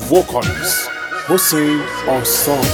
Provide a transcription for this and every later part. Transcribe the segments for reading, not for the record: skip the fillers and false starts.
vocalist Hussein Asam.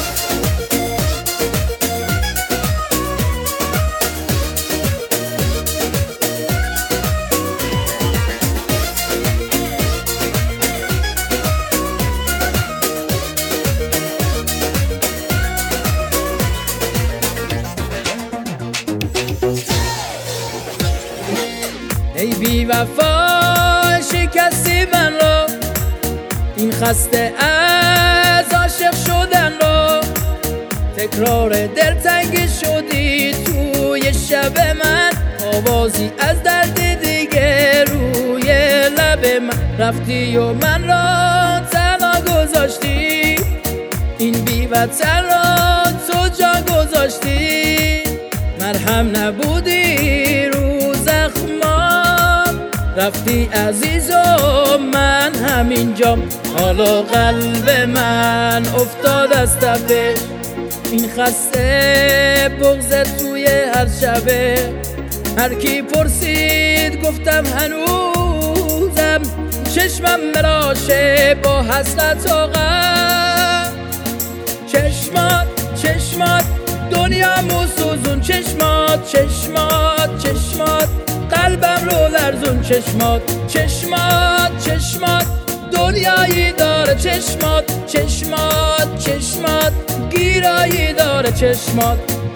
ای بی وفا شکستی من رو، این خسته از عاشق شدن رو، تکرار دلتنگی شدی توی شب من، آوازی از درد دیگه روی لب من، رفتی و من را تنها گذاشتی، این بی وطن را تو جا گذاشتی، مرهم نبودی رو زخمام، رفتی عزیز و من همینجام، حالا قلب من افتاد از تپش، این خسته بغضت توی هر شبه، هر کی پرسید گفتم هنوزم، چشمم مراشه با حسرت و غم، چشمات دنیامو سوزون، چشمات قلبم رو لرزون، چشمات دنیایی داره، چشمات گیرایی داره، چشمات.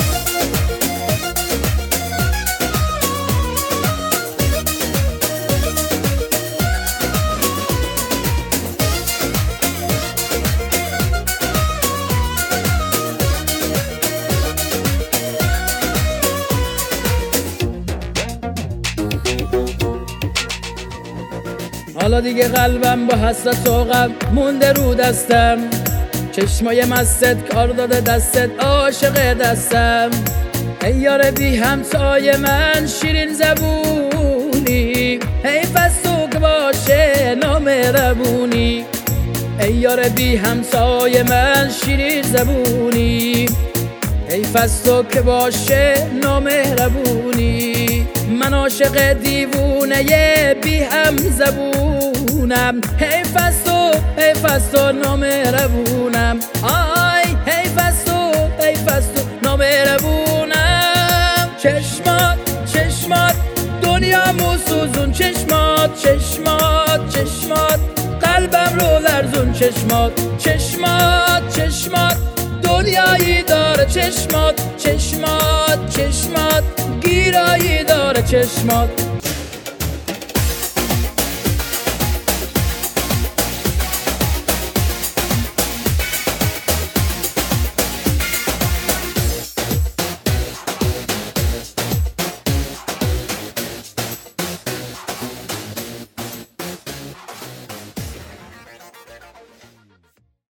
حالا دیگه قلبم با حسرت و غم مونده رو دستم، چشمای مستت کار داده دستت عاشق دستم، ای یار بی همسای من شیرین زبونی، حیف از تو که باشه نامهربونی، ای یار بی همسای من شیرین زبونی، حیف از تو که باشه نامهربونی، من عاشق دیوونه بی هم زبونم، حیف از تو نامهربونم، آی حیف از تو نامهربونم، چشمات دنیامو سوزون، چشمات قلبم رو لرزون، چشمات دنیایی داره، چشمات گیرایی داره، چشمات.